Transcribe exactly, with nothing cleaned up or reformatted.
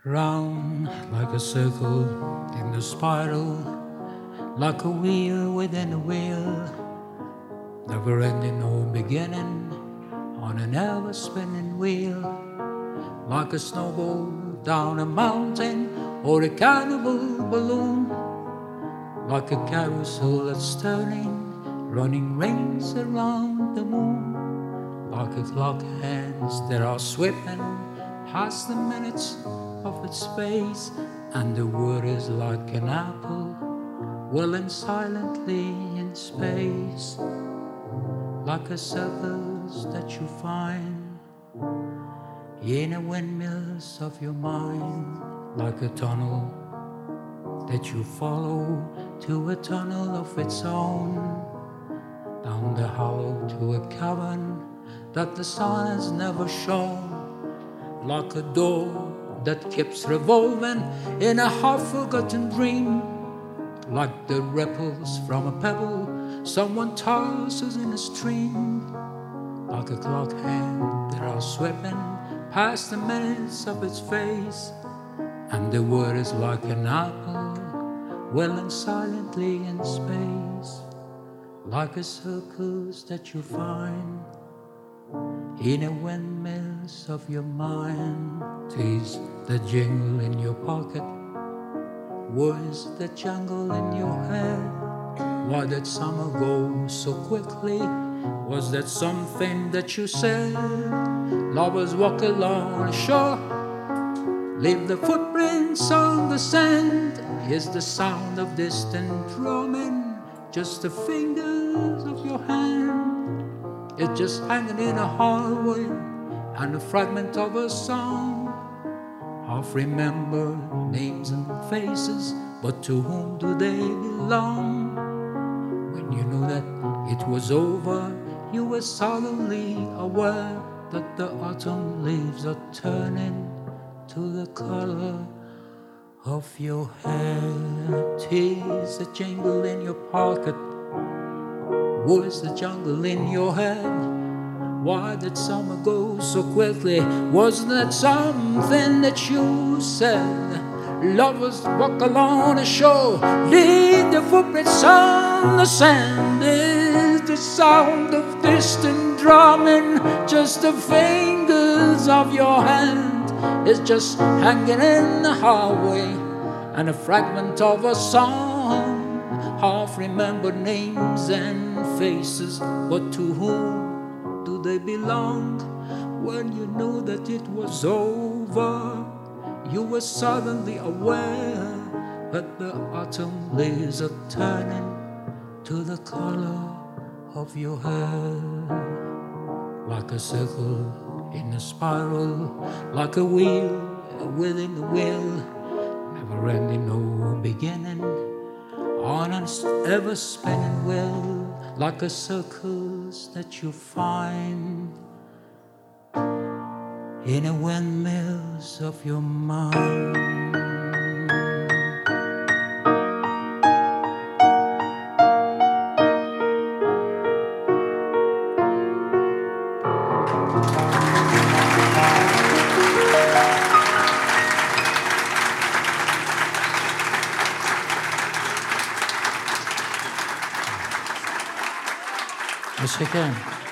Round like a circle in the spiral, like a wheel within a wheel, never ending or beginning, on an ever spinning wheel, like a snowball down a mountain or a cannibal balloon, like a carousel that's turning, running rings around the moon, like a clock hands that are sweeping past the minutes of its face, and the world is like an apple whirling silently in space, like a circus that you find in the windmills of your mind, like a tunnel that you follow to a tunnel of its own, down the hollow to a cavern that the sun has never shown, like a door that keeps revolving in a half-forgotten dream, like the ripples from a pebble someone tosses in a stream, like a clock hand that are sweeping past the minutes of its face, and the world is like an apple whirling silently in space, like a circus that you find in the windmills of your mind. 'Tis the jingle in your pocket, was the jungle in your head. Why did summer go so quickly? Was that something that you said? Lovers walk along the shore, leave the footprints on the sand. Here's the sound of distant drumming, just the fingers of your hand. It's just hanging in a hallway, and a fragment of a song. Half remember names and faces, but to whom do they belong? When you knew that it was over, you were suddenly aware that the autumn leaves are turning to the color of your hair. 'Tis the jingle in your pocket, was the jungle in your head. Why did summer go so quickly? Wasn't that something that you said? Lovers walk along the shore, leave the footprints on the sand. Is the sound of distant drumming just the fingers of your hand? It's just hanging in the hallway, and a fragment of a song. Half remember names and faces, but to whom do they belong? When you knew that it was over, you were suddenly aware that the autumn leaves are turning to the color of your hair, like a circle in a spiral, like a wheel within a wheel, never ending, no beginning, on an ever spinning wheel, like a circus that you find in the windmills of your mind. Yes, I can.